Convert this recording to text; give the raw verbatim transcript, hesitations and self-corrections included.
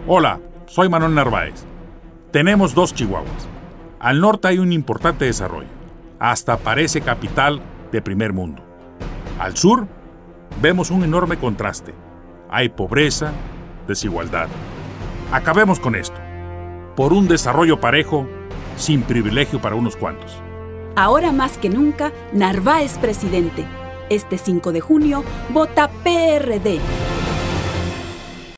Hola, soy Manuel Narváez. Tenemos dos Chihuahuas. Al norte hay un importante desarrollo. Hasta parece capital de primer mundo. Al sur, vemos un enorme contraste. Hay pobreza, desigualdad. Acabemos con esto. Por un desarrollo parejo, sin privilegio para unos cuantos. Ahora más que nunca, Narváez presidente. Este cinco de junio, vota P R D.